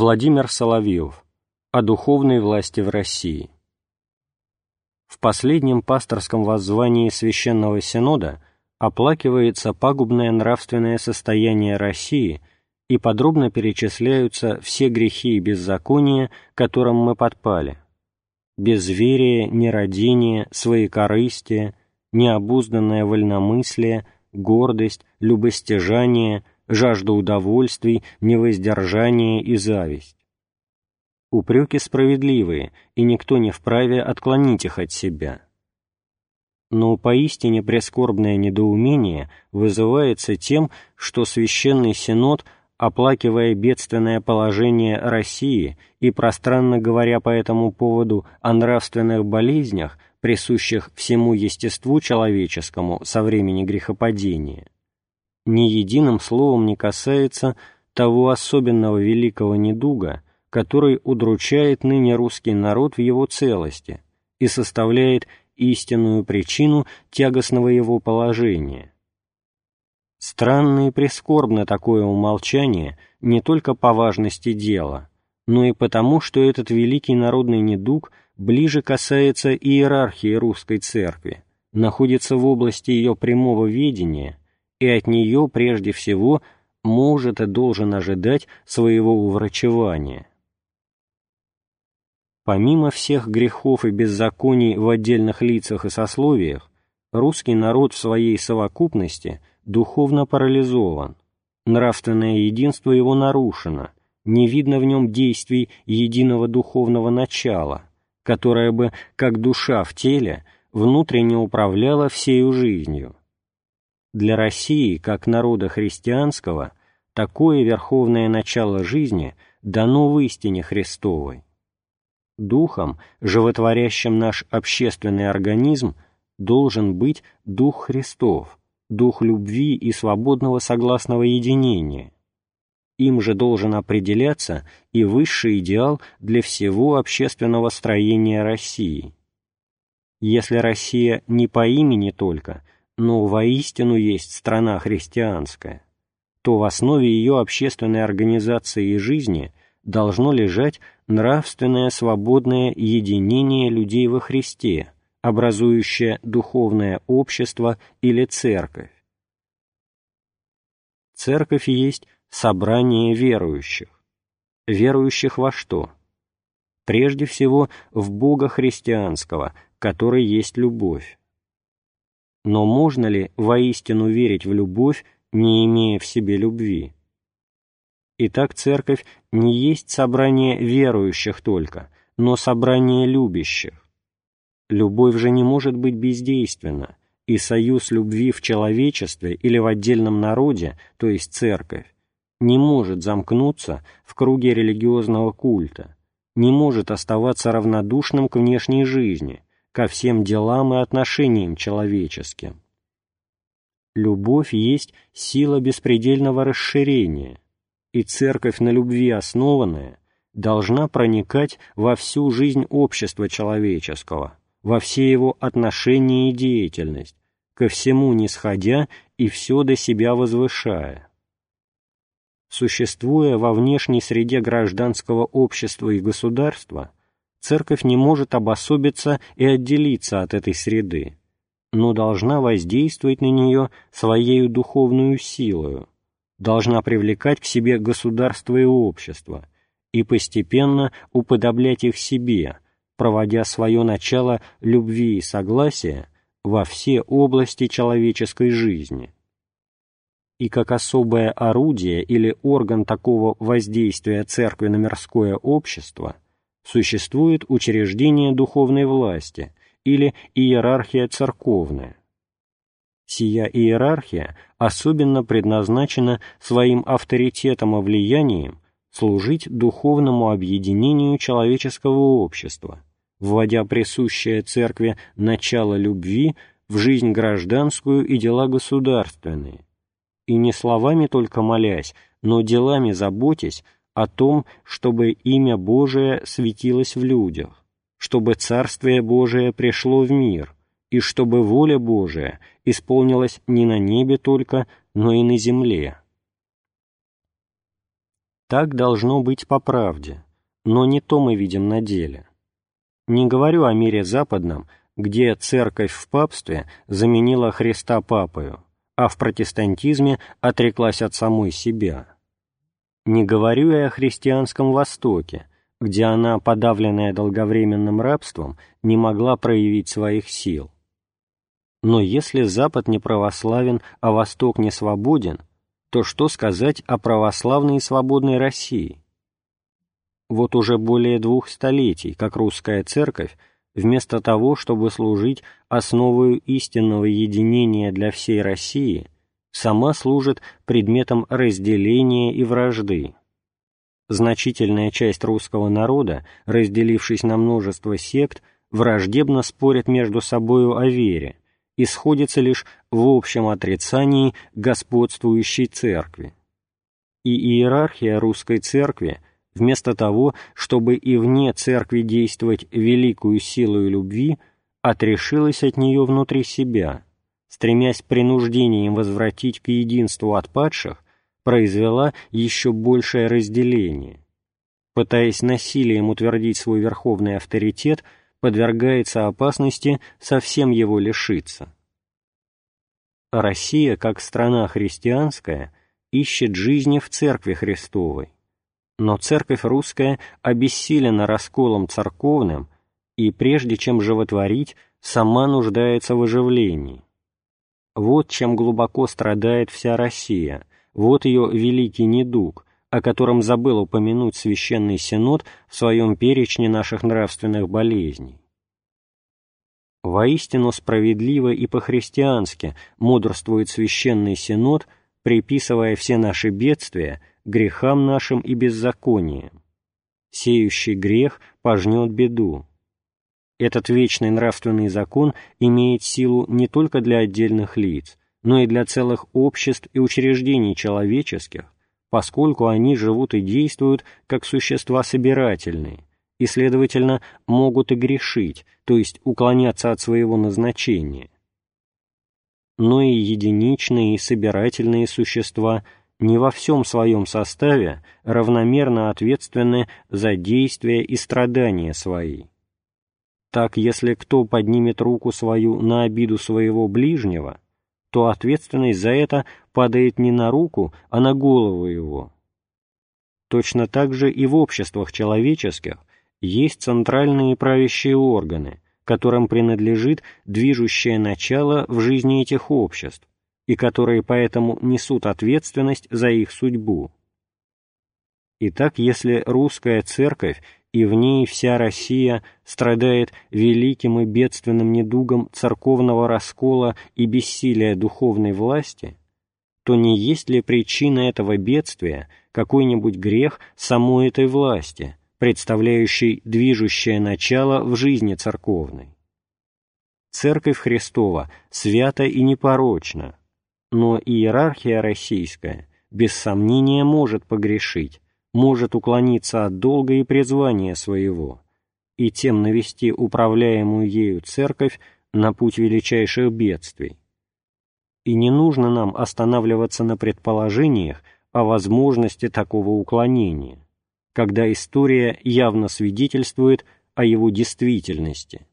Владимир Соловьев. О духовной власти в России. В последнем пасторском воззвании Священного Синода оплакивается пагубное нравственное состояние России и подробно перечисляются все грехи и беззакония, которым мы подпали: безверие, нерадение, своекорыстие, необузданное вольномыслие, гордость, любостяжание, жажда удовольствий, невоздержание и зависть. Упреки справедливые, и никто не вправе отклонить их от себя. Но поистине прескорбное недоумение вызывается тем, что Священный Синод, оплакивая бедственное положение России и пространно говоря по этому поводу о нравственных болезнях, присущих всему естеству человеческому со времени грехопадения, ни единым словом не касается того особенного великого недуга, который удручает ныне русский народ в его целости и составляет истинную причину тягостного его положения. Странно и прискорбно такое умолчание не только по важности дела, но и потому, что этот великий народный недуг ближе касается иерархии русской церкви, находится в области ее прямого ведения и от нее прежде всего может и должен ожидать своего уврачевания. Помимо всех грехов и беззаконий в отдельных лицах и сословиях, русский народ в своей совокупности духовно парализован, нравственное единство его нарушено, не видно в нем действий единого духовного начала, которое бы, как душа в теле, внутренне управляла всею жизнью. Для России, как народа христианского, такое верховное начало жизни дано в истине Христовой. Духом, животворящим наш общественный организм, должен быть Дух Христов, дух любви и свободного согласного единения. Им же должен определяться и высший идеал для всего общественного строения России. Если Россия не по имени только, но воистину есть страна христианская, то в основе ее общественной организации и жизни должно лежать нравственное свободное единение людей во Христе, образующее духовное общество или церковь. Церковь есть собрание верующих. Верующих во что? Прежде всего, в Бога христианского, который есть любовь. Но можно ли воистину верить в любовь, не имея в себе любви? Итак, церковь не есть собрание верующих только, но собрание любящих. Любовь же не может быть бездейственна, и союз любви в человечестве или в отдельном народе, то есть церковь, не может замкнуться в круге религиозного культа, не может оставаться равнодушным к внешней жизни, ко всем делам и отношениям человеческим. Любовь есть сила беспредельного расширения, и церковь, на любви основанная, должна проникать во всю жизнь общества человеческого, во все его отношения и деятельность, ко всему нисходя и все до себя возвышая. Существуя во внешней среде гражданского общества и государства, церковь не может обособиться и отделиться от этой среды, но должна воздействовать на нее своею духовную силою, должна привлекать к себе государство и общество и постепенно уподоблять их себе, проводя свое начало любви и согласия во все области человеческой жизни. И как особое орудие или орган такого воздействия церкви на мирское общество существует учреждение духовной власти или иерархия церковная. Сия иерархия особенно предназначена своим авторитетом и влиянием служить духовному объединению человеческого общества, вводя присущее церкви начало любви в жизнь гражданскую и дела государственные, и не словами только молясь, но делами заботясь о том, чтобы имя Божие светилось в людях, чтобы Царствие Божие пришло в мир, и чтобы воля Божия исполнилась не на небе только, но и на земле. Так должно быть по правде, но не то мы видим на деле. Не говорю о мире западном, где церковь в папстве заменила Христа папою, а в протестантизме отреклась от самой себя. Не говорю и о христианском Востоке, где она, подавленная долговременным рабством, не могла проявить своих сил. Но если Запад не православен, а Восток не свободен, то что сказать о православной и свободной России? Вот уже более 2 столетий, как русская церковь, вместо того, чтобы служить основою истинного единения для всей России, сама служит предметом разделения и вражды. Значительная часть русского народа, разделившись на множество сект, враждебно спорит между собою о вере и сходится лишь в общем отрицании господствующей церкви. И иерархия русской церкви, вместо того, чтобы и вне церкви действовать великую силою любви, отрешилась от нее внутри себя, стремясь принуждением возвратить к единству отпадших, произвела еще большее разделение. Пытаясь насилием утвердить свой верховный авторитет, подвергается опасности совсем его лишиться. Россия, как страна христианская, ищет жизни в Церкви Христовой, но Церковь русская обессилена расколом церковным и, прежде чем животворить, сама нуждается в оживлении. Вот чем глубоко страдает вся Россия, вот ее великий недуг, о котором забыл упомянуть Священный Синод в своем перечне наших нравственных болезней. Воистину справедливо и по-христиански мудрствует Священный Синод, приписывая все наши бедствия грехам нашим и беззакониям. Сеющий грех пожнет беду. Этот вечный нравственный закон имеет силу не только для отдельных лиц, но и для целых обществ и учреждений человеческих, поскольку они живут и действуют как существа собирательные, и, следовательно, могут и грешить, то есть уклоняться от своего назначения. Но и единичные и собирательные существа не во всем своем составе равномерно ответственны за действия и страдания свои. Так, если кто поднимет руку свою на обиду своего ближнего, то ответственность за это падает не на руку, а на голову его. Точно так же и в обществах человеческих есть центральные правящие органы, которым принадлежит движущее начало в жизни этих обществ, и которые поэтому несут ответственность за их судьбу. Итак, если русская церковь и в ней вся Россия страдает великим и бедственным недугом церковного раскола и бессилия духовной власти, то не есть ли причина этого бедствия какой-нибудь грех самой этой власти, представляющей движущее начало в жизни церковной? Церковь Христова свята и непорочна, но иерархия российская без сомнения может погрешить, может уклониться от долга и призвания своего, и тем навести управляемую ею церковь на путь величайших бедствий. И не нужно нам останавливаться на предположениях о возможности такого уклонения, когда история явно свидетельствует о его действительности.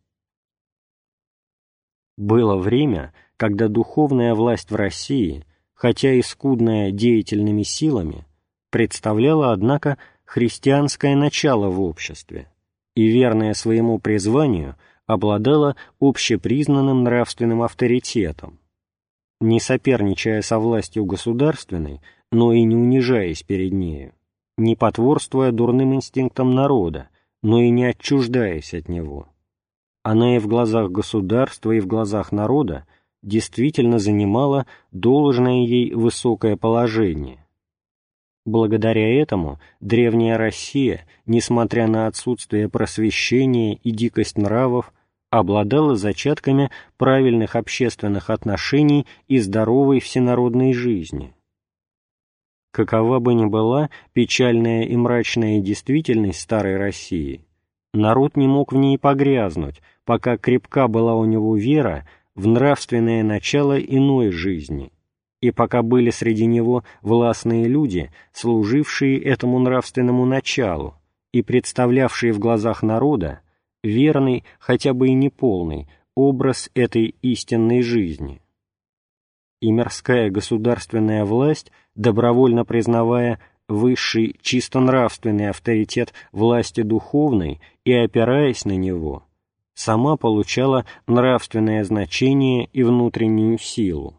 Было время, когда духовная власть в России, хотя и скудная деятельными силами, представляла, однако, христианское начало в обществе и, верная своему призванию, обладала общепризнанным нравственным авторитетом, не соперничая со властью государственной, но и не унижаясь перед нею, не потворствуя дурным инстинктам народа, но и не отчуждаясь от него. Она и в глазах государства, и в глазах народа действительно занимала должное ей высокое положение. Благодаря этому древняя Россия, несмотря на отсутствие просвещения и дикость нравов, обладала зачатками правильных общественных отношений и здоровой всенародной жизни. Какова бы ни была печальная и мрачная действительность старой России, народ не мог в ней погрязнуть, пока крепка была у него вера в нравственное начало иной жизни, и пока были среди него властные люди, служившие этому нравственному началу и представлявшие в глазах народа верный, хотя бы и неполный, образ этой истинной жизни. И мирская государственная власть, добровольно признавая высший чисто нравственный авторитет власти духовной и опираясь на него, сама получала нравственное значение и внутреннюю силу.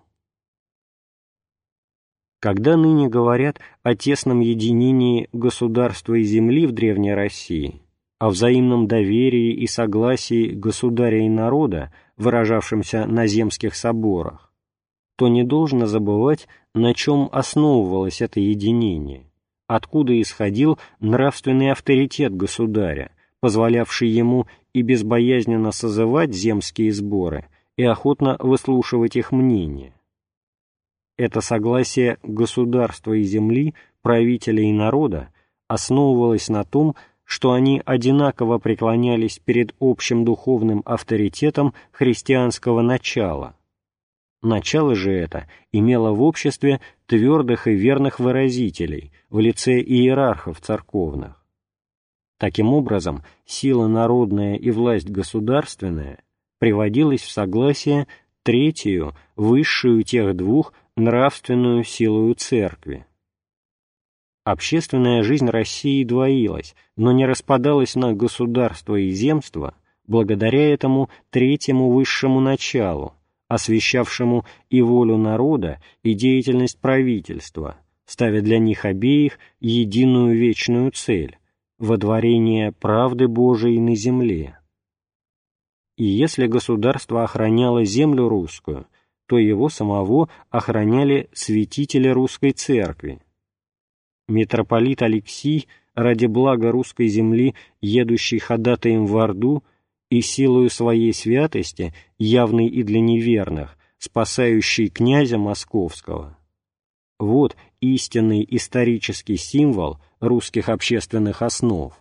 Когда ныне говорят о тесном единении государства и земли в Древней России, о взаимном доверии и согласии государя и народа, выражавшемся на земских соборах, то не должно забывать, на чем основывалось это единение, откуда исходил нравственный авторитет государя, позволявший ему и безбоязненно созывать земские сборы и охотно выслушивать их мнения. Это согласие государства и земли, правителя и народа основывалось на том, что они одинаково преклонялись перед общим духовным авторитетом христианского начала. Начало же это имело в обществе твердых и верных выразителей в лице иерархов церковных. Таким образом, сила народная и власть государственная приводилась в согласие третью, высшую тех двух, нравственную силою Церкви. Общественная жизнь России двоилась, но не распадалась на государство и земство благодаря этому третьему высшему началу, освящавшему и волю народа, и деятельность правительства, ставя для них обеих единую вечную цель – водворение правды Божией на земле. И если государство охраняло землю русскую, то его самого охраняли святители русской церкви. Митрополит Алексий, ради блага русской земли, едущий ходатаем в Орду, и силою своей святости, явной и для неверных, спасающий князя Московского. Вот истинный исторический символ русских общественных основ.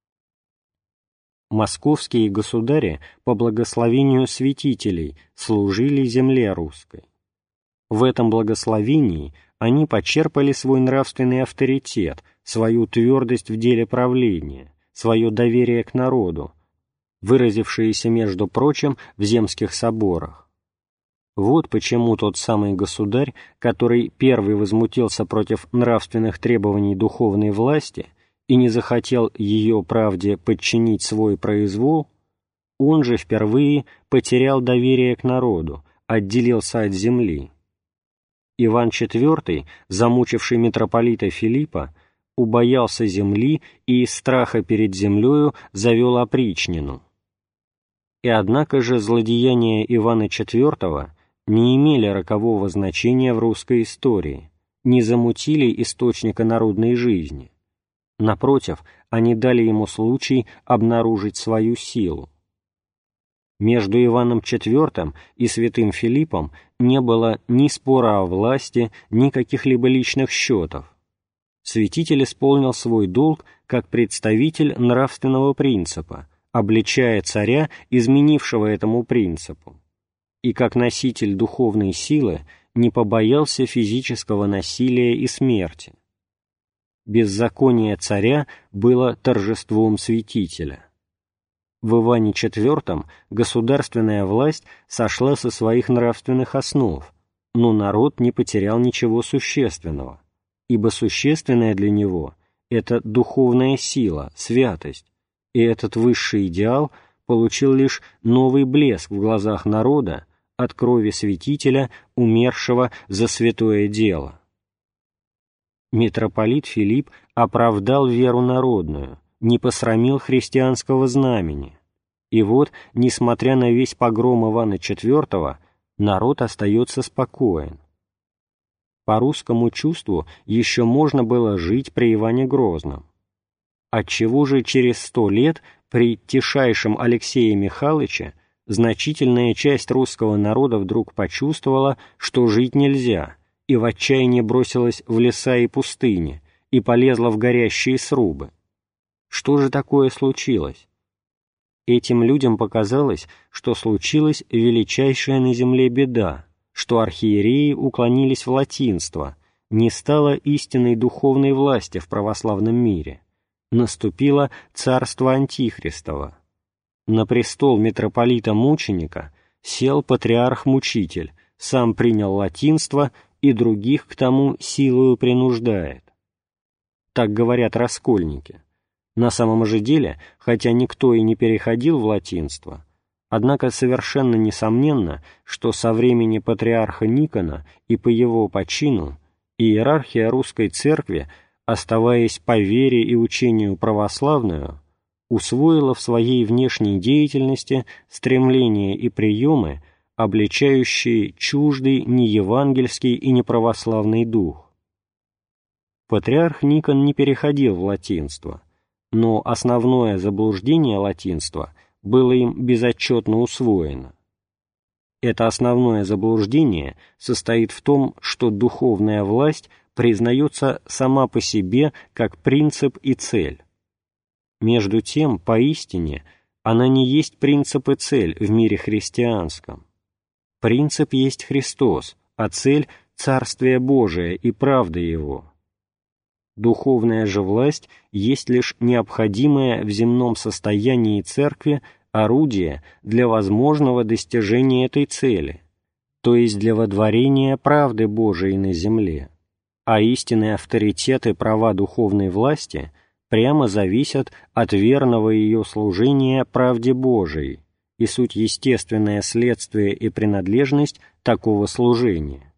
Московские государи по благословению святителей служили земле русской. В этом благословении они почерпали свой нравственный авторитет, свою твердость в деле правления, свое доверие к народу, выразившиеся, между прочим, в земских соборах. Вот почему тот самый государь, который первый возмутился против нравственных требований духовной власти и не захотел ее правде подчинить свой произвол, он же впервые потерял доверие к народу, отделился от земли. Иван IV, замучивший митрополита Филиппа, убоялся земли и из страха перед землею завел опричнину. И однако же злодеяния Ивана IV не имели рокового значения в русской истории, не замутили источника народной жизни. Напротив, они дали ему случай обнаружить свою силу. Между Иваном IV и святым Филиппом не было ни спора о власти, ни каких-либо личных счетов. Святитель исполнил свой долг как представитель нравственного принципа, обличая царя, изменившего этому принципу, и как носитель духовной силы не побоялся физического насилия и смерти. Беззаконие царя было торжеством святителя. В Иване IV государственная власть сошла со своих нравственных основ, но народ не потерял ничего существенного, ибо существенное для него – это духовная сила, святость, и этот высший идеал получил лишь новый блеск в глазах народа от крови святителя, умершего за святое дело. Митрополит Филипп оправдал веру народную, не посрамил христианского знамени, и вот, несмотря на весь погром Ивана IV, народ остается спокоен. По русскому чувству еще можно было жить при Иване Грозном. Отчего же через 100 лет при тишайшем Алексее Михайловиче значительная часть русского народа вдруг почувствовала, что жить нельзя, и в отчаянии бросилась в леса и пустыни, и полезла в горящие срубы? Что же такое случилось? Этим людям показалось, что случилась величайшая на земле беда, что архиереи уклонились в латинство, не стало истинной духовной власти в православном мире, наступило царство Антихристово. На престол митрополита-мученика сел патриарх-мучитель, сам принял латинство и других к тому силою принуждает. Так говорят раскольники. На самом же деле, хотя никто и не переходил в латинство, однако совершенно несомненно, что со времени патриарха Никона и по его почину иерархия русской церкви, оставаясь по вере и учению православную, усвоила в своей внешней деятельности стремления и приемы, обличающие чуждый неевангельский и неправославный дух. Патриарх Никон не переходил в латинство, но основное заблуждение латинства было им безотчетно усвоено. Это основное заблуждение состоит в том, что духовная власть признается сама по себе как принцип и цель. Между тем, поистине, она не есть принцип и цель в мире христианском. Принцип есть Христос, а цель — Царствие Божие и правда Его. Духовная же власть есть лишь необходимое в земном состоянии Церкви орудие для возможного достижения этой цели, то есть для водворения правды Божией на земле, а истинные авторитет и права духовной власти прямо зависят от верного ее служения правде Божией и суть естественное следствие и принадлежность такого служения.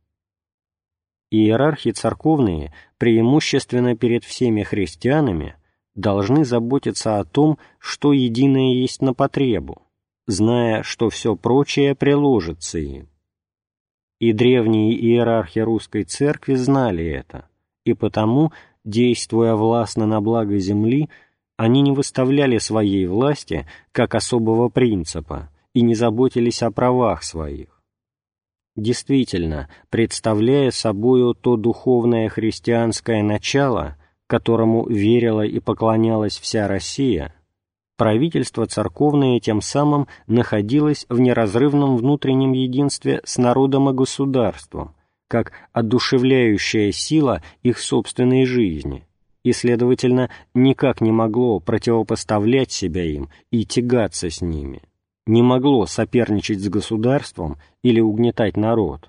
Иерархи церковные преимущественно перед всеми христианами должны заботиться о том, что единое есть на потребу, зная, что все прочее приложится им. И древние иерархи русской церкви знали это, и потому, действуя властно на благо земли, они не выставляли своей власти как особого принципа и не заботились о правах своих. Действительно, представляя собою то духовное христианское начало, которому верила и поклонялась вся Россия, правительство церковное тем самым находилось в неразрывном внутреннем единстве с народом и государством, как одушевляющая сила их собственной жизни, и, следовательно, никак не могло противопоставлять себя им и тягаться с ними, не могло соперничать с государством или угнетать народ.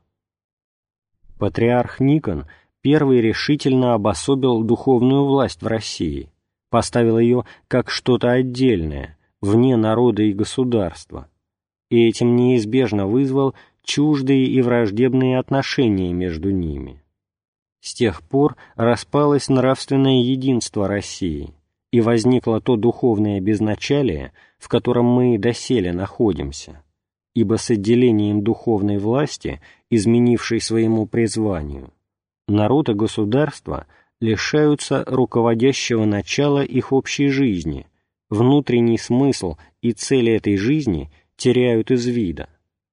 Патриарх Никон первый решительно обособил духовную власть в России, поставил ее как что-то отдельное, вне народа и государства, и этим неизбежно вызвал чуждые и враждебные отношения между ними. С тех пор распалось нравственное единство России, и возникло то духовное безначалие, в котором мы доселе находимся, ибо с отделением духовной власти, изменившей своему призванию, народ и государство лишаются руководящего начала их общей жизни, внутренний смысл и цели этой жизни теряют из вида.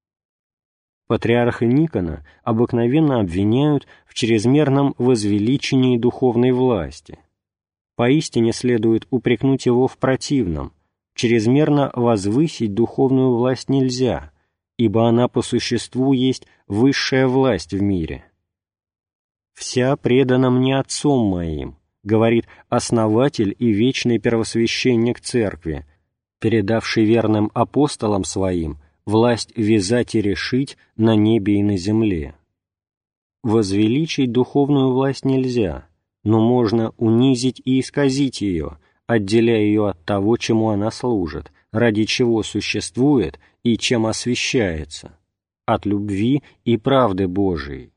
Патриарха Никона обыкновенно обвиняют в чрезмерном возвеличении духовной власти. Поистине следует упрекнуть его в противном: чрезмерно возвысить духовную власть нельзя, ибо она по существу есть высшая власть в мире. «Вся предана мне Отцом моим», говорит основатель и вечный первосвященник Церкви, передавший верным апостолам своим власть вязать и решить на небе и на земле. Возвеличить духовную власть нельзя, но можно унизить и исказить ее, отделяя ее от того, чему она служит, ради чего существует и чем освящается, от любви и правды Божией.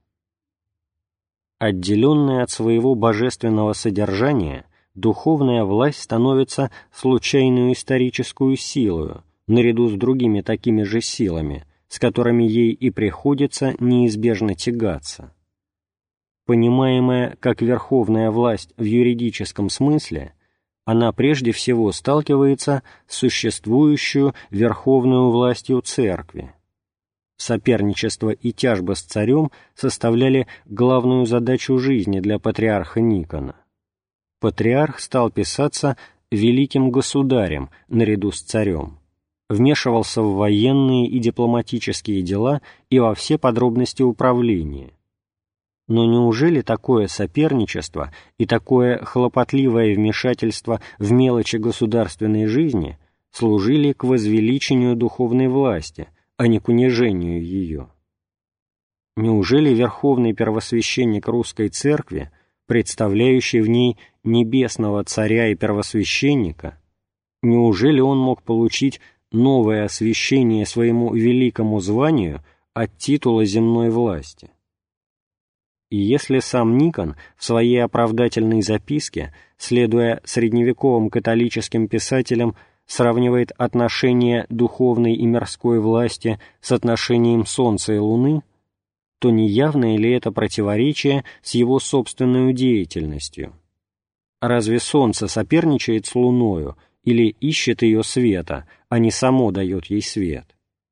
Отделенная от своего божественного содержания, духовная власть становится случайную историческую силою, наряду с другими такими же силами, с которыми ей и приходится неизбежно тягаться. Понимаемая как верховная власть в юридическом смысле, она прежде всего сталкивается с существующую верховную властью Церкви. Соперничество и тяжба с царем составляли главную задачу жизни для патриарха Никона. Патриарх стал писаться великим государем наряду с царем, вмешивался в военные и дипломатические дела и во все подробности управления. Но неужели такое соперничество и такое хлопотливое вмешательство в мелочи государственной жизни служили к возвеличению духовной власти, а не к унижению ее? Неужели верховный первосвященник русской церкви, представляющий в ней небесного царя и первосвященника, неужели он мог получить новое освящение своему великому званию от титула земной власти? И если сам Никон в своей оправдательной записке, следуя средневековым католическим писателям, сравнивает отношение духовной и мирской власти с отношением Солнца и Луны, то не явное ли это противоречие с его собственной деятельностью? Разве Солнце соперничает с Луною или ищет ее света, а не само дает ей свет?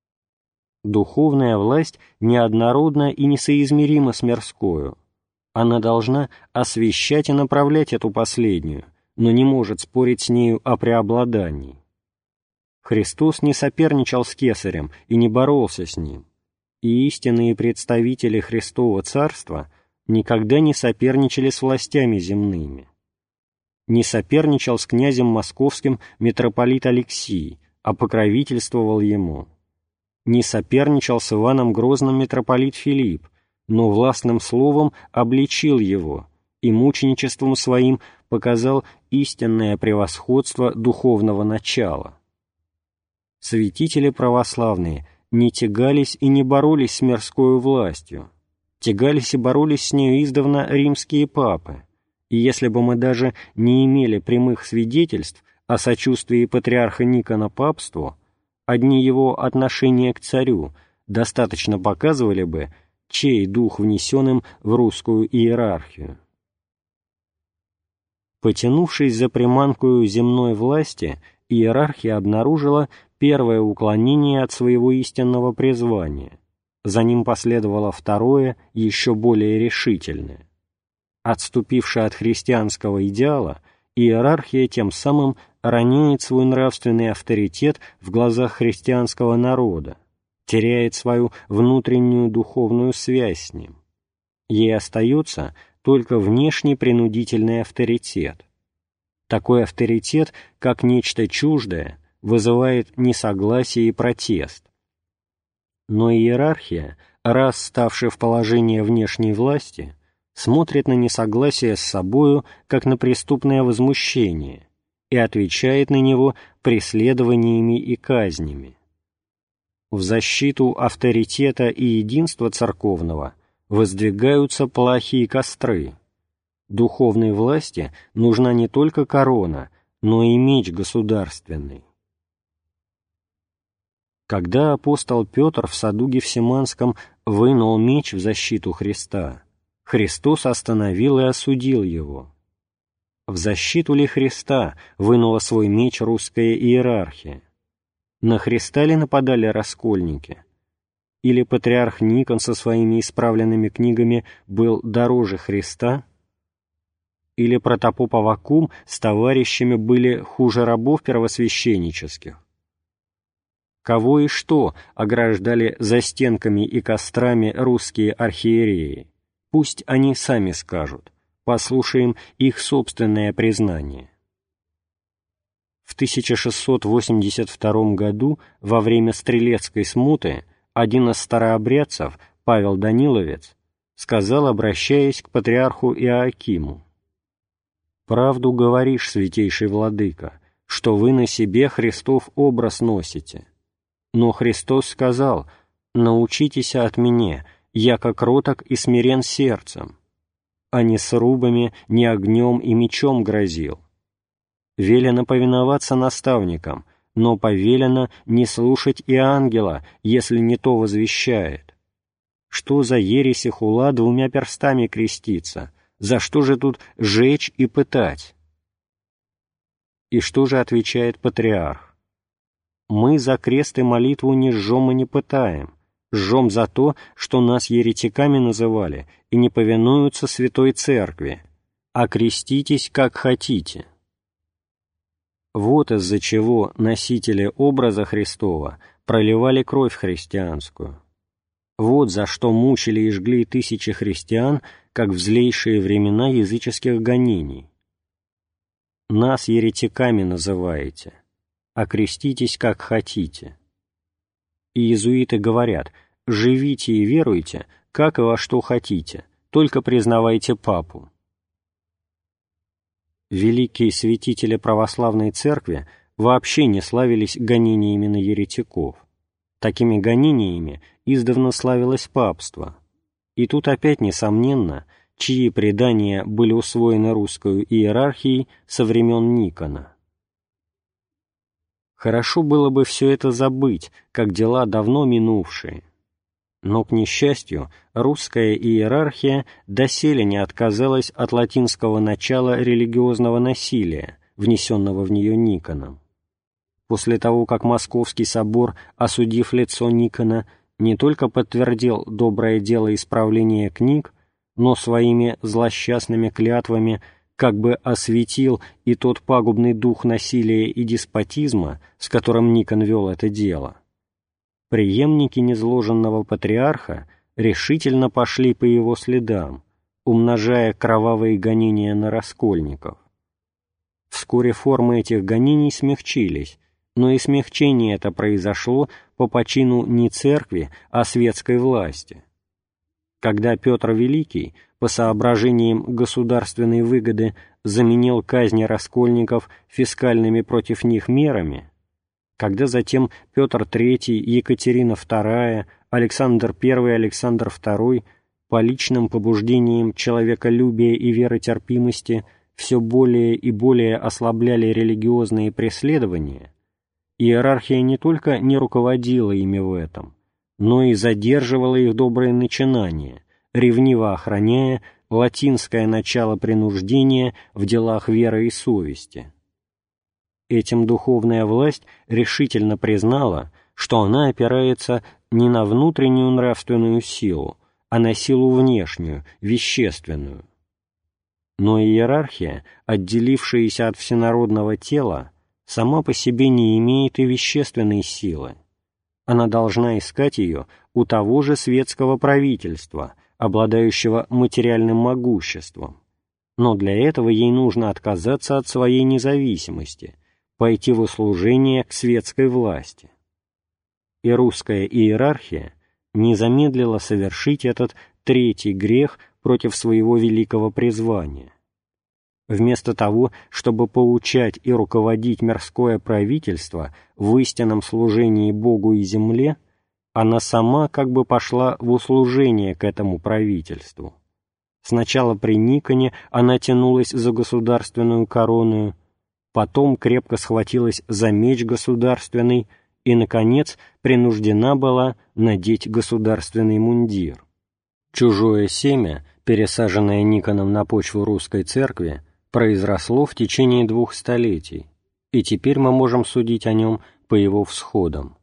Духовная власть неоднородна и несоизмерима с мирскою. Она должна освящать и направлять эту последнюю, но не может спорить с нею о преобладании. Христос не соперничал с Кесарем и не боролся с ним, и истинные представители Христова Царства никогда не соперничали с властями земными. Не соперничал с князем московским митрополит Алексий, а покровительствовал ему. Не соперничал с Иваном Грозным митрополит Филипп, но властным словом обличил его и мученичеством своим показал истинное превосходство духовного начала. Святители православные не тягались и не боролись с мирскою властью, тягались и боролись с нею издавна римские папы, и если бы мы даже не имели прямых свидетельств о сочувствии патриарха Никона папству, одни его отношения к царю достаточно показывали бы, чей дух внесен им в русскую иерархию. Потянувшись за приманкою земной власти, иерархия обнаружила первое уклонение от своего истинного призвания, за ним последовало второе, еще более решительное. Отступивши от христианского идеала, иерархия тем самым роняет свой нравственный авторитет в глазах христианского народа, теряет свою внутреннюю духовную связь с ним. Ей остается только внешний принудительный авторитет. Такой авторитет, как нечто чуждое, вызывает несогласие и протест. Но иерархия, раз ставшая в положение внешней власти, смотрит на несогласие с собою, как на преступное возмущение, и отвечает на него преследованиями и казнями. В защиту авторитета и единства церковного воздвигаются плахи и костры. Духовной власти нужна не только корона, но и меч государственный. Когда апостол Петр в саду Гефсиманском вынул меч в защиту Христа, Христос остановил и осудил его. В защиту ли Христа вынула свой меч русская иерархия? На Христа ли нападали раскольники? Или патриарх Никон со своими исправленными книгами был дороже Христа? Или протопоп Аввакум с товарищами были хуже рабов первосвященнических? Кого и что ограждали застенками и кострами русские архиереи? Пусть они сами скажут, послушаем их собственное признание. В 1682 году, во время Стрелецкой смуты, один из старообрядцев, Павел Даниловец, сказал, обращаясь к патриарху Иоакиму: «Правду говоришь, святейший владыка, что вы на себе Христов образ носите. Но Христос сказал: научитесь от меня, яко кроток и смирен сердцем, а не срубами, не огнем и мечом грозил. Велено повиноваться наставникам, но повелено не слушать и ангела, если не то возвещает. Что за ересь и хула двумя перстами креститься? За что же тут жечь и пытать?» И что же отвечает патриарх? «Мы за крест и молитву не жжем и не пытаем, жжем за то, что нас еретиками называли и не повинуются Святой Церкви, а креститесь, как хотите». Вот из-за чего носители образа Христова проливали кровь христианскую. Вот за что мучили и жгли тысячи христиан, как в злейшие времена языческих гонений. Нас еретиками называете, окреститесь как хотите. И иезуиты говорят: живите и веруйте, как и во что хотите, только признавайте папу. Великие святители православной церкви вообще не славились гонениями на еретиков. Такими гонениями издавна славилось папство. И тут опять несомненно, чьи предания были усвоены русской иерархией со времен Никона. Хорошо было бы все это забыть, как дела давно минувшие. Но, к несчастью, русская иерархия доселе не отказалась от латинского начала религиозного насилия, внесенного в нее Никоном. После того, как Московский собор, осудив лицо Никона, не только подтвердил доброе дело исправления книг, но своими злосчастными клятвами как бы осветил и тот пагубный дух насилия и деспотизма, с которым Никон вел это дело, преемники низложенного патриарха решительно пошли по его следам, умножая кровавые гонения на раскольников. Вскоре формы этих гонений смягчились, но и смягчение это произошло по почину не церкви, а светской власти. Когда Петр Великий, по соображениям государственной выгоды, заменил казни раскольников фискальными против них мерами, когда затем Петр III, Екатерина II, Александр I, Александр II по личным побуждениям человеколюбия и веротерпимости все более и более ослабляли религиозные преследования, иерархия не только не руководила ими в этом, но и задерживала их добрые начинания, ревниво охраняя латинское начало принуждения в делах веры и совести. Этим духовная власть решительно признала, что она опирается не на внутреннюю нравственную силу, а на силу внешнюю, вещественную. Но иерархия, отделившаяся от всенародного тела, сама по себе не имеет и вещественной силы. Она должна искать ее у того же светского правительства, обладающего материальным могуществом. Но для этого ей нужно отказаться от своей независимости, пойти в услужение к светской власти. И русская иерархия не замедлила совершить этот третий грех против своего великого призвания. Вместо того, чтобы поучать и руководить мирское правительство в истинном служении Богу и земле, она сама как бы пошла в услужение к этому правительству. Сначала при Никоне она тянулась за государственную корону, потом крепко схватилась за меч государственный и, наконец, принуждена была надеть государственный мундир. Чужое семя, пересаженное Никоном на почву русской церкви, произросло в течение 2 столетий, и теперь мы можем судить о нем по его всходам.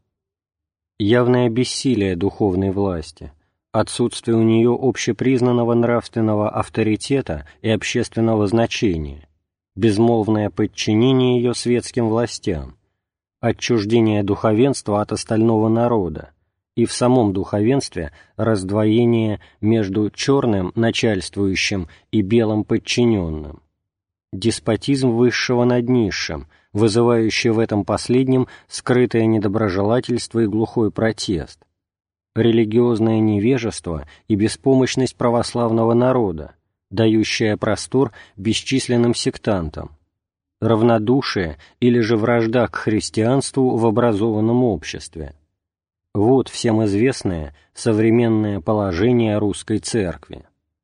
Явное бессилие духовной власти, отсутствие у нее общепризнанного нравственного авторитета и общественного значения, безмолвное подчинение ее светским властям, отчуждение духовенства от остального народа, и в самом духовенстве раздвоение между черным начальствующим и белым подчиненным, деспотизм высшего над низшим, вызывающий в этом последнем скрытое недоброжелательство и глухой протест, религиозное невежество и беспомощность православного народа, дающая простор бесчисленным сектантам, равнодушие или же вражда к христианству в образованном обществе. Вот всем известное современное положение русской церкви.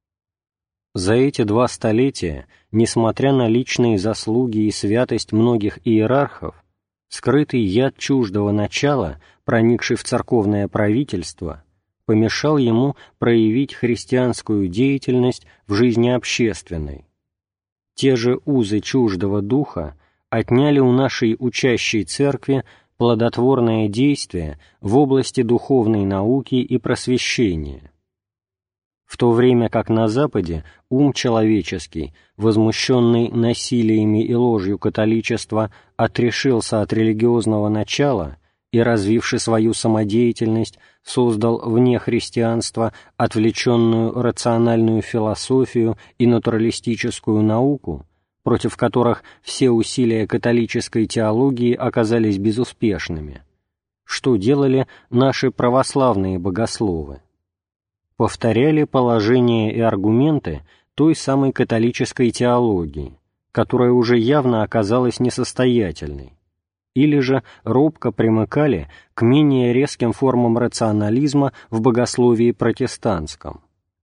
За эти 2 столетия, несмотря на личные заслуги и святость многих иерархов, скрытый яд чуждого начала, проникший в церковное правительство, помешал ему проявить христианскую деятельность в жизни общественной. Те же узы чуждого духа отняли у нашей учащей церкви плодотворное действие в области духовной науки и просвещения. в то время как на Западе ум человеческий, возмущенный насилиями и ложью католичества, отрешился от религиозного начала и, развивши свою самодеятельность, создал вне христианства отвлеченную рациональную философию и натуралистическую науку, против которых все усилия католической теологии оказались безуспешными. Что делали наши православные богословы? Повторяли положения и аргументы той самой католической теологии, которая уже явно оказалась несостоятельной, или же робко примыкали к менее резким формам рационализма в богословии протестантском.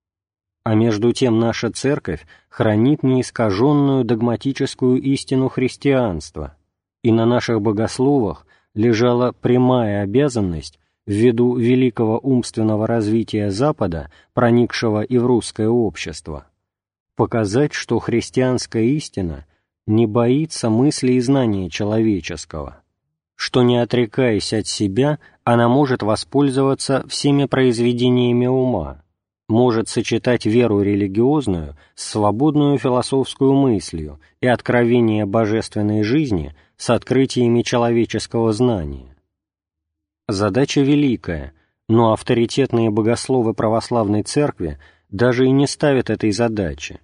А между тем наша Церковь хранит неискаженную догматическую истину христианства, и на наших богословах лежала прямая обязанность, ввиду великого умственного развития Запада, проникшего и в русское общество, показать, что христианская истина не боится мысли и знания человеческого, что, не отрекаясь от себя, она может воспользоваться всеми произведениями ума, может сочетать веру религиозную с свободную философскую мыслью и откровение божественной жизни с открытиями человеческого знания. Задача великая, но авторитетные богословы православной церкви даже и не ставят этой задачи.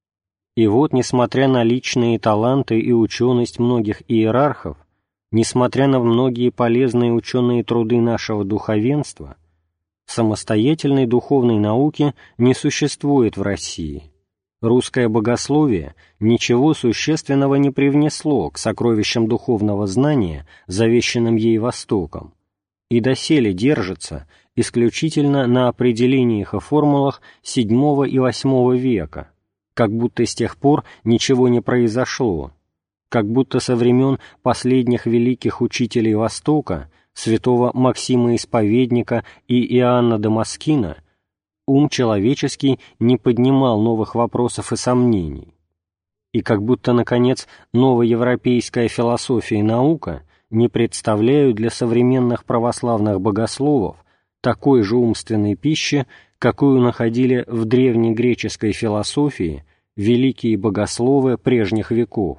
И вот, несмотря на личные таланты и ученость многих иерархов, несмотря на многие полезные ученые труды нашего духовенства, самостоятельной духовной науки не существует в России. Русское богословие ничего существенного не привнесло к сокровищам духовного знания, завещанным ей Востоком, и доселе держится исключительно на определениях и формулах VII и VIII века, как будто с тех пор ничего не произошло, как будто со времен последних великих учителей Востока, святого Максима Исповедника и Иоанна Дамаскина, ум человеческий не поднимал новых вопросов и сомнений, и как будто, наконец, новоевропейская философия и наука не представляют для современных православных богословов такой же умственной пищи, какую находили в древнегреческой философии великие богословы прежних веков.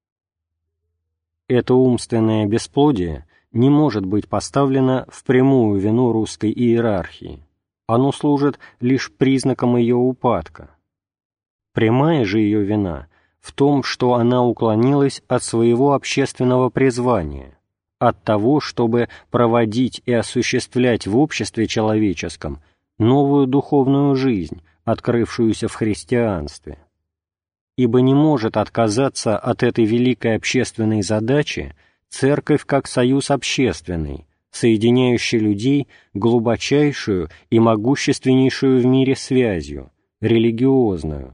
Это умственное бесплодие не может быть поставлено в прямую вину русской иерархии. Оно служит лишь признаком ее упадка. Прямая же ее вина в том, что она уклонилась от своего общественного призвания, от того, чтобы проводить и осуществлять в обществе человеческом новую духовную жизнь, открывшуюся в христианстве. Ибо не может отказаться от этой великой общественной задачи Церковь как союз общественный, соединяющий людей глубочайшую и могущественнейшую в мире связью, религиозную.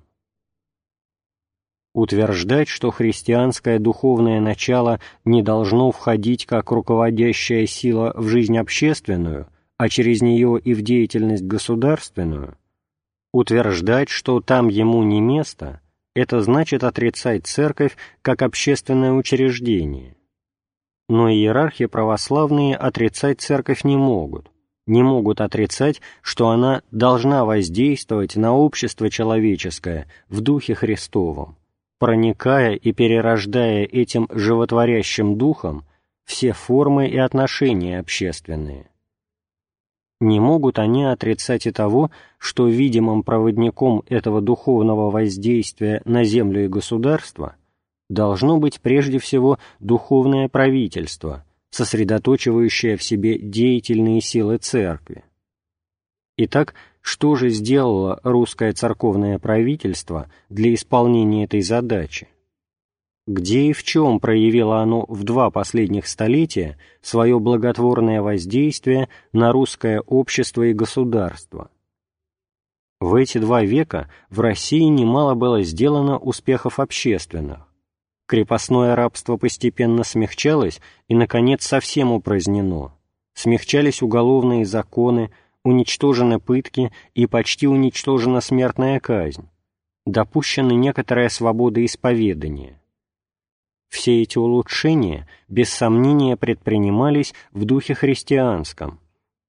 Утверждать, что христианское духовное начало не должно входить как руководящая сила в жизнь общественную, а через нее и в деятельность государственную, утверждать, что там ему не место, это значит отрицать Церковь как общественное учреждение. Но иерархи православные отрицать Церковь не могут отрицать, что она должна воздействовать на общество человеческое в Духе Христовом, проникая и перерождая этим животворящим Духом все формы и отношения общественные. Не могут они отрицать и того, что видимым проводником этого духовного воздействия на землю и государство должно быть прежде всего духовное правительство, сосредоточивающее в себе деятельные силы Церкви. Итак, что же сделало русское церковное правительство для исполнения этой задачи? Где и в чем проявило оно в 2 последних столетия свое благотворное воздействие на русское общество и государство? В эти 2 века в России немало было сделано успехов общественных. Крепостное рабство постепенно смягчалось и, наконец, совсем упразднено. Смягчались уголовные законы, уничтожены пытки и почти уничтожена смертная казнь. Допущена некоторая свобода исповедания. Все эти улучшения, без сомнения, предпринимались в духе христианском,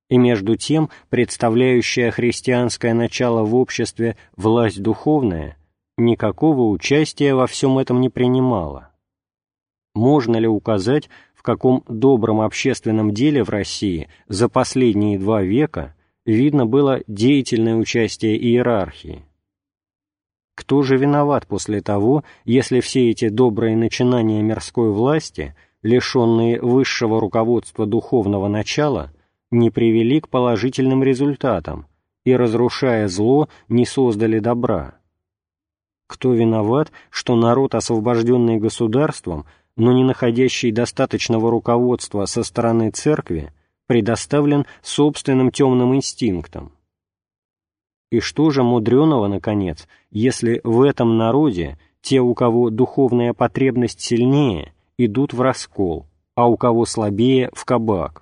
и между тем представляющая христианское начало в обществе власть духовная никакого участия во всем этом не принимала. Можно ли указать, в каком добром общественном деле в России за последние 2 века видно было деятельное участие иерархии? Кто же виноват после того, если все эти добрые начинания мирской власти, лишенные высшего руководства духовного начала, не привели к положительным результатам и, разрушая зло, не создали добра? Кто виноват, что народ, освобожденный государством, но не находящий достаточного руководства со стороны церкви, предоставлен собственным темным инстинктам? И что же мудреного, наконец, если в этом народе те, у кого духовная потребность сильнее, идут в раскол, а у кого слабее — в кабак?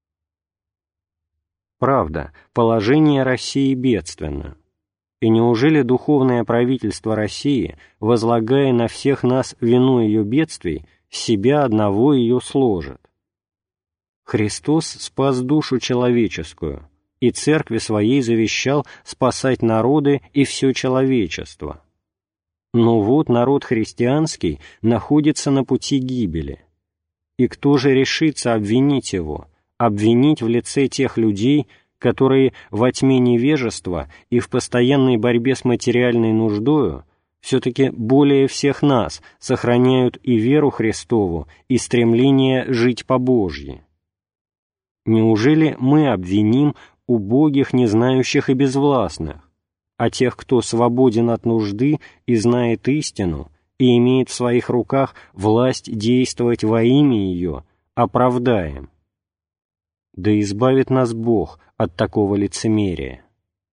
Правда, положение России бедственно. И неужели духовное правительство России, возлагая на всех нас вину ее бедствий, себя одного ее сложит? Христос спас душу человеческую, и Церкви Своей завещал спасать народы и все человечество. Но вот народ христианский находится на пути гибели. И кто же решится обвинить его, обвинить в лице тех людей, которые во тьме невежества и в постоянной борьбе с материальной нуждою все-таки более всех нас сохраняют и веру Христову, и стремление жить по-божьи? Неужели мы обвиним убогих, незнающих и безвластных, а тех, кто свободен от нужды и знает истину, и имеет в своих руках власть действовать во имя ее, оправдаем? Да избавит нас Бог от такого лицемерия.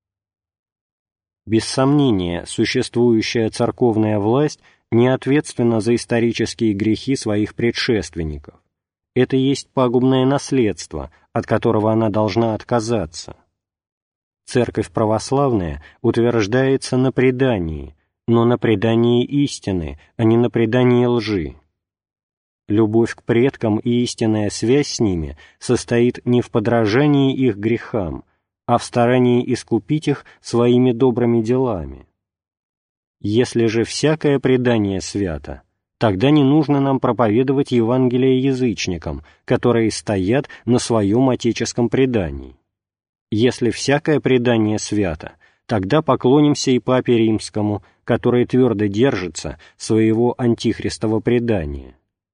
Без сомнения, существующая церковная власть не ответственна за исторические грехи своих предшественников. Это есть пагубное наследство, от которого она должна отказаться. Церковь православная утверждается на предании, но на предании истины, а не на предании лжи. Любовь к предкам и истинная связь с ними состоит не в подражании их грехам, а в старании искупить их своими добрыми делами. Если же всякое предание свято, тогда не нужно нам проповедовать Евангелие язычникам, которые стоят на своем отеческом предании. Если всякое предание свято, тогда поклонимся и Папе Римскому, который твердо держится своего антихристова предания.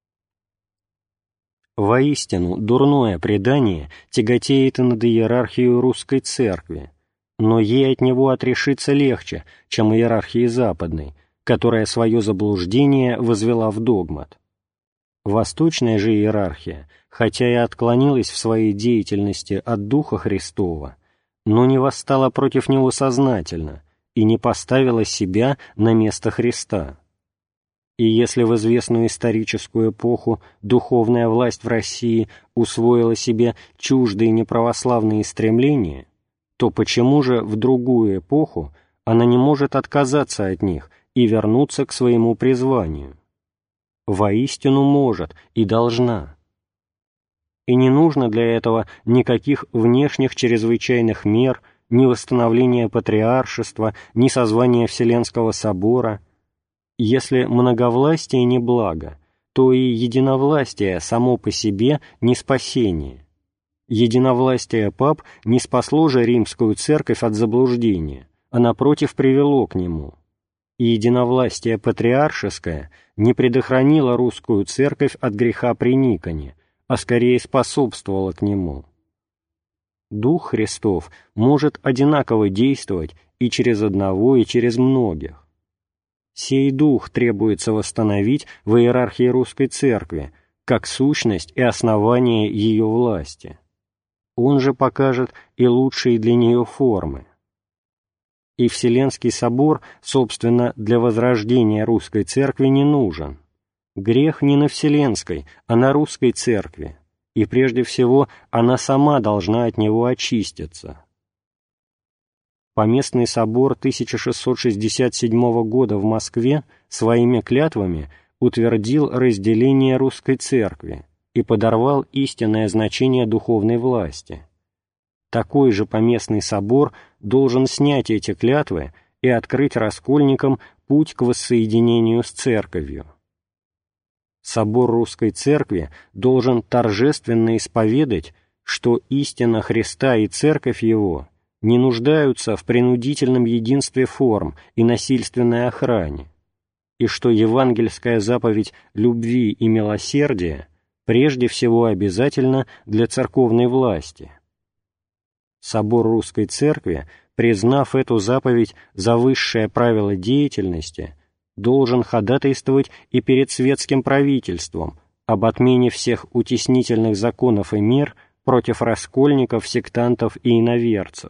Воистину, дурное предание тяготеет и над иерархией русской церкви, но ей от него отрешиться легче, чем иерархии западной, которая свое заблуждение возвела в догмат. Восточная же иерархия, хотя и отклонилась в своей деятельности от Духа Христова, но не восстала против него сознательно и не поставила себя на место Христа. И если в известную историческую эпоху духовная власть в России усвоила себе чуждые неправославные стремления, то почему же в другую эпоху она не может отказаться от них и вернуться к своему призванию? Воистину может и должна. И не нужно для этого никаких внешних чрезвычайных мер, ни восстановления патриаршества, ни созвания Вселенского собора. Если многовластие не благо, то и единовластие само по себе не спасение. Единовластие пап не спасло же римскую церковь от заблуждения, а напротив привело к нему. И единовластие патриаршеское не предохранило русскую церковь от греха преникания, а скорее способствовало к нему. Дух Христов может одинаково действовать и через одного, и через многих. Сей дух требуется восстановить в иерархии русской церкви, как сущность и основание ее власти. Он же покажет и лучшие для нее формы. И Вселенский собор, собственно, для возрождения русской церкви не нужен. Грех не на Вселенской, а на русской церкви, и прежде всего она сама должна от него очиститься. Поместный собор 1667 года в Москве своими клятвами утвердил разделение русской церкви и подорвал истинное значение духовной власти. такой же поместный собор должен снять эти клятвы и открыть раскольникам путь к воссоединению с Церковью. Собор Русской Церкви должен торжественно исповедать, что истина Христа и Церковь Его не нуждаются в принудительном единстве форм и насильственной охране, и что евангельская заповедь любви и милосердия прежде всего обязательна для церковной власти. Собор Русской Церкви, признав эту заповедь за высшее правило деятельности, должен ходатайствовать и перед светским правительством об отмене всех утеснительных законов и мер против раскольников, сектантов и иноверцев.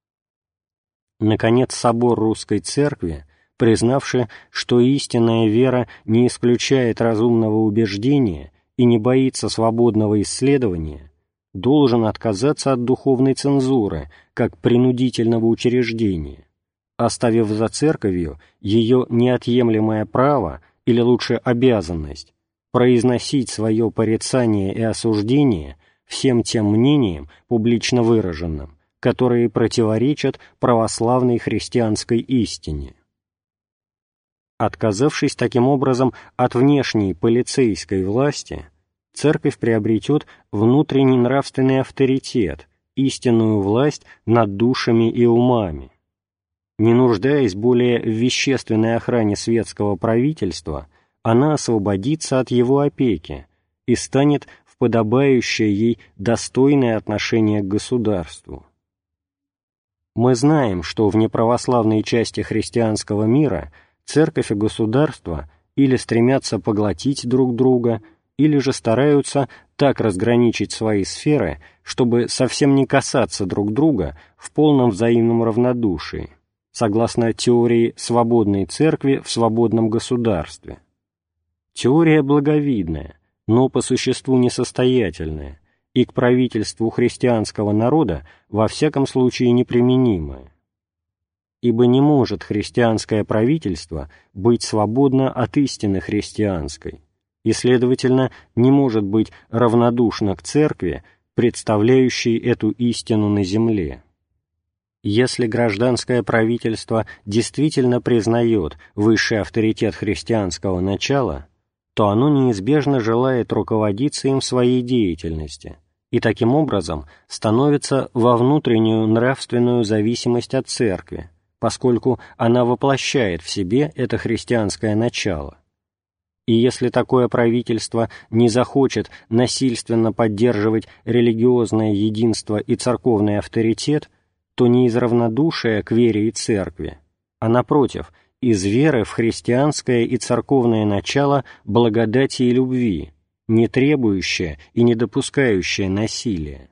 Наконец, Собор Русской Церкви, признавши, что истинная вера не исключает разумного убеждения и не боится свободного исследования, должен отказаться от духовной цензуры как принудительного учреждения, оставив за Церковью ее неотъемлемое право, или лучше обязанность, произносить свое порицание и осуждение всем тем мнениям, публично выраженным, которые противоречат православной христианской истине. Отказавшись таким образом от внешней полицейской власти, Церковь приобретет внутренний нравственный авторитет, истинную власть над душами и умами. Не нуждаясь более в вещественной охране светского правительства, она освободится от его опеки и станет в подобающее ей достойное отношение к государству. Мы знаем, что в неправославной части христианского мира Церковь и государство или стремятся поглотить друг друга, или же стараются так разграничить свои сферы, чтобы совсем не касаться друг друга в полном взаимном равнодушии, согласно теории свободной церкви в свободном государстве. Теория благовидная, но по существу несостоятельная и к правительству христианского народа во всяком случае неприменимая. Ибо не может христианское правительство быть свободно от истины христианской, и, следовательно, не может быть равнодушно к церкви, представляющей эту истину на земле. Если гражданское правительство действительно признает высший авторитет христианского начала, то оно неизбежно желает руководиться им в своей деятельности и таким образом становится во внутреннюю нравственную зависимость от церкви, поскольку она воплощает в себе это христианское начало. И если такое правительство не захочет насильственно поддерживать религиозное единство и церковный авторитет, то не из равнодушия к вере и церкви, а, напротив, из веры в христианское и церковное начало благодати и любви, не требующее и не допускающее насилия.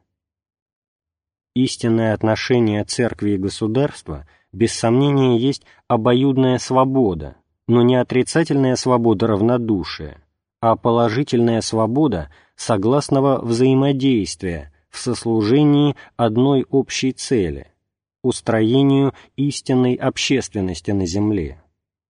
Истинное отношение церкви и государства, без сомнения, есть обоюдная свобода, но не отрицательная свобода равнодушия, а положительная свобода согласного взаимодействия в сослужении одной общей цели – устроению истинной общественности на земле.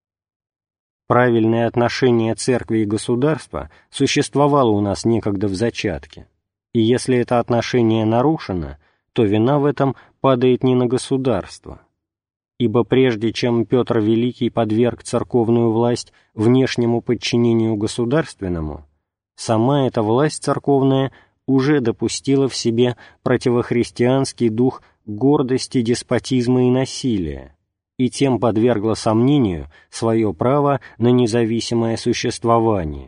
Правильное отношение церкви и государства существовало у нас некогда в зачатке, и если это отношение нарушено, то вина в этом падает не на государство. Ибо прежде чем Петр Великий подверг церковную власть внешнему подчинению государственному, сама эта власть церковная уже допустила в себе противохристианский дух гордости, деспотизма и насилия, и тем подвергла сомнению свое право на независимое существование.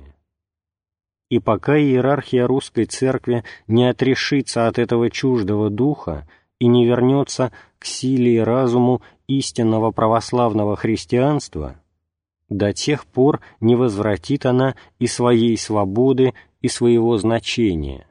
И пока иерархия Русской Церкви не отрешится от этого чуждого духа и не вернется к силе и разуму истинного православного христианства, до тех пор не возвратит она и своей свободы, и своего значения.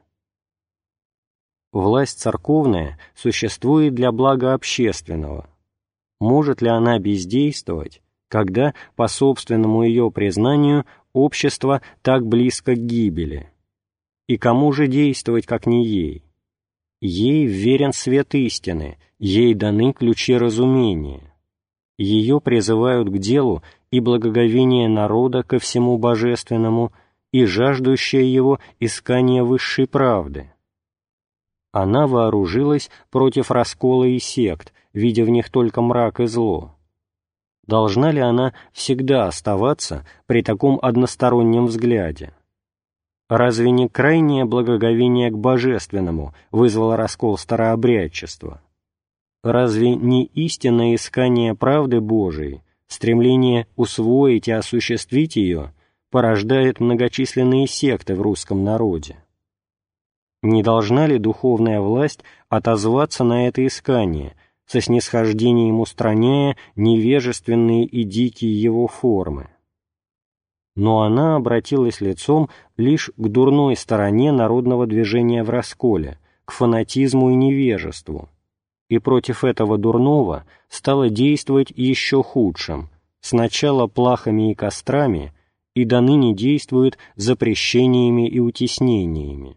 Власть церковная существует для блага общественного. Может ли она бездействовать, когда, по собственному ее признанию, общество так близко к гибели? И кому же действовать, как не ей? Ей вверен свет истины, ей даны ключи разумения. Ее призывают к делу и благоговение народа ко всему божественному, и жаждущее его искание высшей правды. Она вооружилась против раскола и сект, видя в них только мрак и зло. Должна ли она всегда оставаться при таком одностороннем взгляде? Разве не крайнее благоговение к божественному вызвало раскол старообрядчества? Разве не истинное искание правды Божией, стремление усвоить и осуществить ее, порождает многочисленные секты в русском народе? Не должна ли духовная власть отозваться на это искание, со снисхождением устраняя невежественные и дикие его формы? Но она обратилась лицом лишь к дурной стороне народного движения в расколе, к фанатизму и невежеству, и против этого дурного стала действовать еще худшим, сначала плахами и кострами, и доныне действует запрещениями и утеснениями.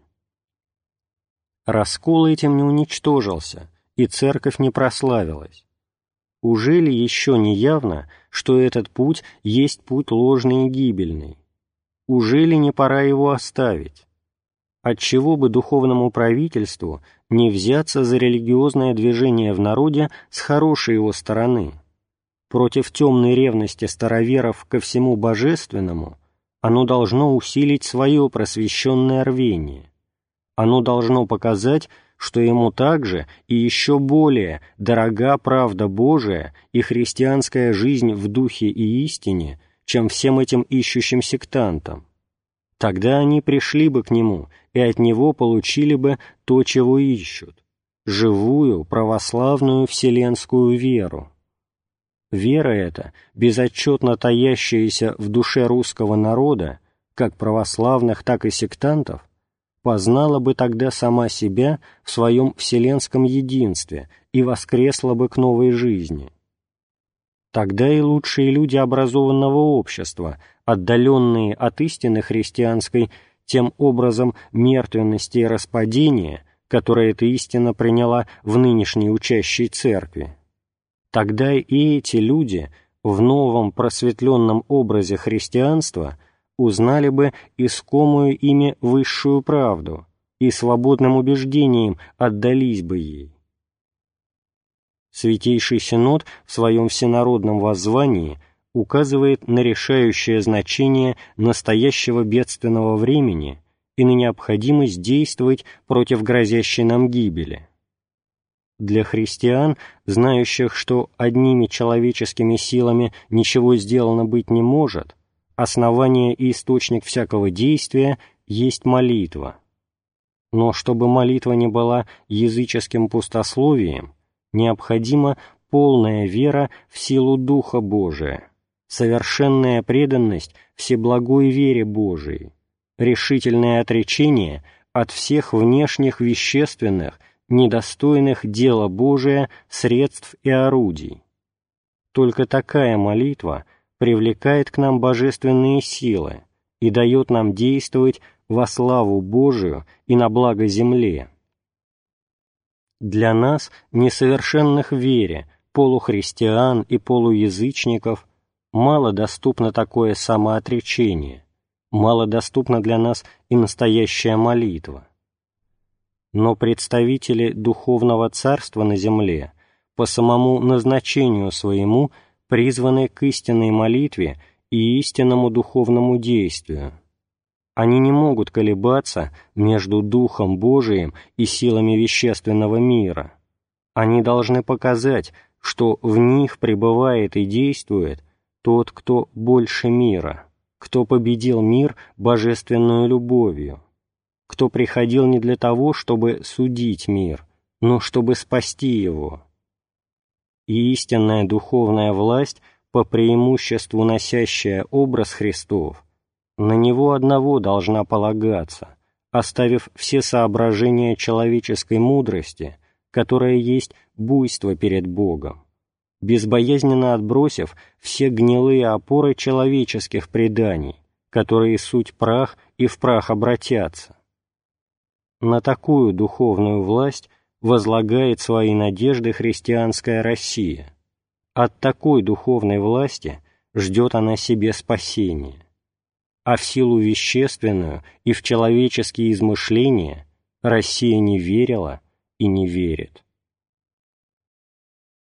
Раскол этим не уничтожился, и церковь не прославилась. Ужели еще не явно, что этот путь есть путь ложный и гибельный? Ужели не пора его оставить? Отчего бы духовному правительству не взяться за религиозное движение в народе с хорошей его стороны? Против темной ревности староверов ко всему божественному оно должно усилить свое просвещенное рвение. Оно должно показать, что ему также и еще более дорога правда Божия и христианская жизнь в духе и истине, чем всем этим ищущим сектантам. Тогда они пришли бы к нему и от него получили бы то, чего ищут — живую, православную вселенскую веру. Вера эта, безотчетно таящаяся в душе русского народа, как православных, так и сектантов, познала бы тогда сама себя в своем вселенском единстве и воскресла бы к новой жизни. Тогда и лучшие люди образованного общества, отдаленные от истины христианской тем образом мертвенности и распадения, которое эта истина приняла в нынешней учащей церкви, тогда и эти люди в новом просветленном образе христианства узнали бы искомую ими высшую правду и свободным убеждением отдались бы ей. Святейший Синод в своем всенародном воззвании указывает на решающее значение настоящего бедственного времени и на необходимость действовать против грозящей нам гибели. Для христиан, знающих, что одними человеческими силами ничего сделано быть не может, основание и источник всякого действия есть молитва. Но чтобы молитва не была языческим пустословием, необходима полная вера в силу Духа Божия, совершенная преданность всеблагой вере Божией, решительное отречение от всех внешних вещественных, недостойных дела Божия средств и орудий. Только такая молитва привлекает к нам божественные силы и дает нам действовать во славу Божию и на благо земле. Для нас, несовершенных в вере, полухристиан и полуязычников, мало доступно такое самоотречение, мало доступна для нас и настоящая молитва. Но представители духовного царства на земле по самому назначению своему призваны к истинной молитве и истинному духовному действию. Они не могут колебаться между Духом Божиим и силами вещественного мира. Они должны показать, что в них пребывает и действует тот, кто больше мира, кто победил мир божественную любовью, кто приходил не для того, чтобы судить мир, но чтобы спасти его. И истинная духовная власть, по преимуществу носящая образ Христов, на него одного должна полагаться, оставив все соображения человеческой мудрости, которая есть буйство перед Богом, безбоязненно отбросив все гнилые опоры человеческих преданий, которые суть прах и в прах обратятся. На такую духовную власть возлагает свои надежды христианская Россия. От такой духовной власти ждет она себе спасения. А в силу вещественную и в человеческие измышления Россия не верила и не верит.